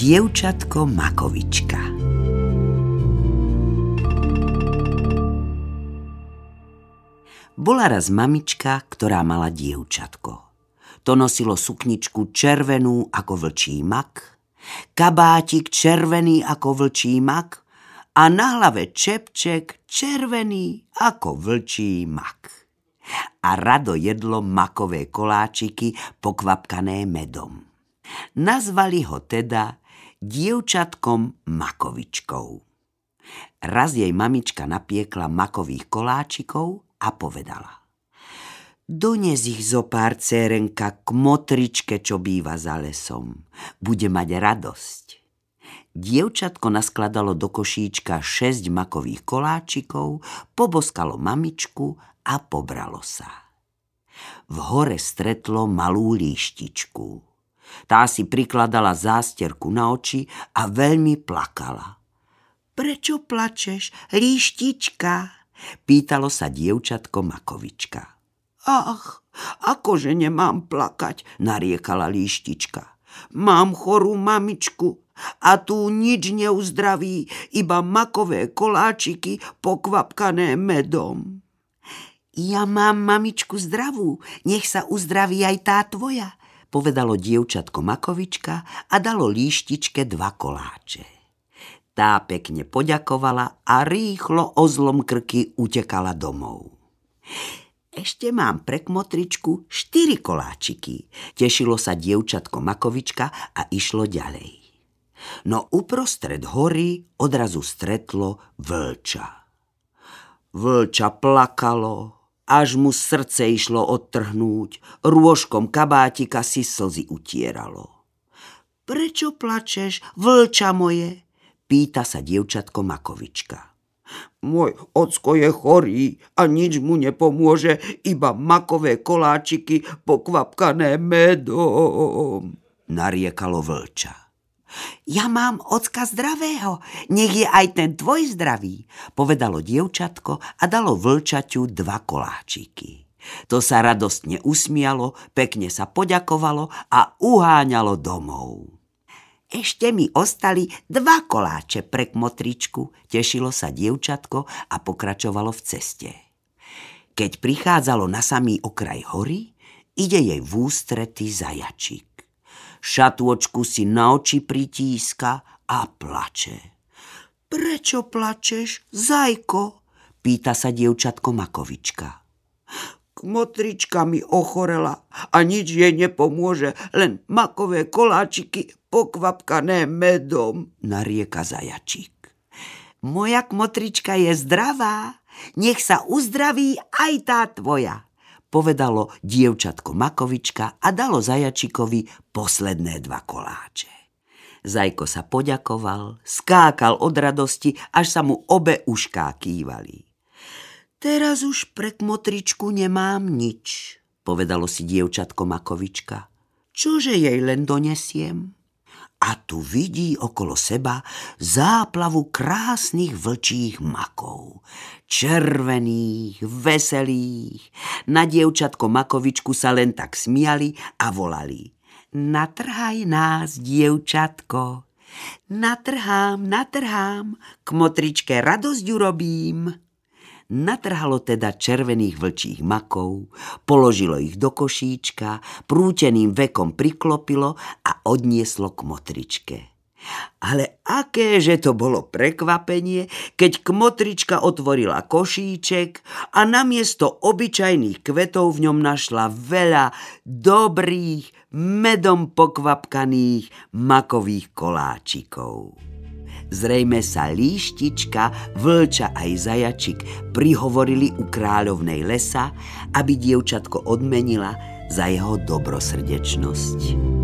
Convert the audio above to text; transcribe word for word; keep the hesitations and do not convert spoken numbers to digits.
Dievčatko Makovička. Bola raz mamička, ktorá mala dievčatko. To nosilo sukničku červenú ako vlčí mak, kabátik červený ako vlčí mak a na hlave čepček červený ako vlčí mak. A rado jedlo makové koláčiky pokvapkané medom. Nazvali ho teda dievčatkom Makovičkou. Raz jej mamička napiekla makových koláčikov a povedala: Dones ich zo pár, cérenka, k motričke, čo býva za lesom. Bude mať radosť. Dievčatko naskladalo do košíčka šesť makových koláčikov, poboskalo mamičku a pobralo sa. V hore stretlo malú líštičku. Tá si prikladala zásterku na oči a veľmi plakala. Prečo plačeš, líštička? Pýtalo sa dievčatko Makovička. Ach, akože nemám plakať, nariekala líštička. Mám chorú mamičku a tu nič neuzdraví, iba makové koláčiky pokvapkané medom. Ja mám mamičku zdravú, nech sa uzdraví aj tá tvoja, povedalo dievčatko Makovička a dalo líštičke dva koláče. Tá pekne poďakovala a rýchlo o zlom krky utekala domov. Ešte mám pre kmotričku štyri koláčiky, tešilo sa dievčatko Makovička a išlo ďalej. No uprostred hory odrazu stretlo vlča. Vlča plakalo, až mu srdce išlo odtrhnúť, rôžkom kabátika si slzy utieralo. Prečo plačeš, vlča moje? Pýta sa dievčatko Makovička. Môj ocko je chorý a nič mu nepomôže, iba makové koláčiky pokvapkané medom, nariekalo vlča. Ja mám ocka zdravého, nech je aj ten tvoj zdravý, povedalo dievčatko a dalo vlčaťu dva koláčiky. To sa radostne usmialo, pekne sa poďakovalo a uháňalo domov. Ešte mi ostali dva koláče pre kmotričku, tešilo sa dievčatko a pokračovalo v ceste. Keď prichádzalo na samý okraj hory, ide jej v ústrety zajačik. Šatôčku si na oči pritíska a plače. Prečo plačeš, zajko? Pýta sa dievčatko Makovička. Kmotrička mi ochorela a nič jej nepomôže, len makové koláčiky pokvapkané medom, narieka zajačík. Moja kmotrička je zdravá, nech sa uzdraví aj tá tvoja, povedalo dievčatko Makovička a dalo zajačikovi posledné dva koláče. Zajko sa poďakoval, skákal od radosti, až sa mu obe ušká kývali. Teraz už pre kmotričku nemám nič, povedalo si dievčatko Makovička. Čože jej len donesiem? A tu vidí okolo seba záplavu krásnych vlčích makov. Červených, veselých. Na dievčatko Makovičku sa len tak smiali a volali. Natrhaj nás, dievčatko. Natrhám, natrhám, kmotričke radosť urobím. Natrhalo teda červených vlčích makov, položilo ich do košíčka, prúteným vekom priklopilo a odnieslo k motričke. Ale akéže to bolo prekvapenie, keď kmotrička otvorila košíček a namiesto obyčajných kvetov v ňom našla veľa dobrých, medom pokvapkaných makových koláčikov. Zrejme sa líštička, vlča aj zajačik prihovorili u kráľovnej lesa, aby dievčatko odmenila za jeho dobrosrdečnosť.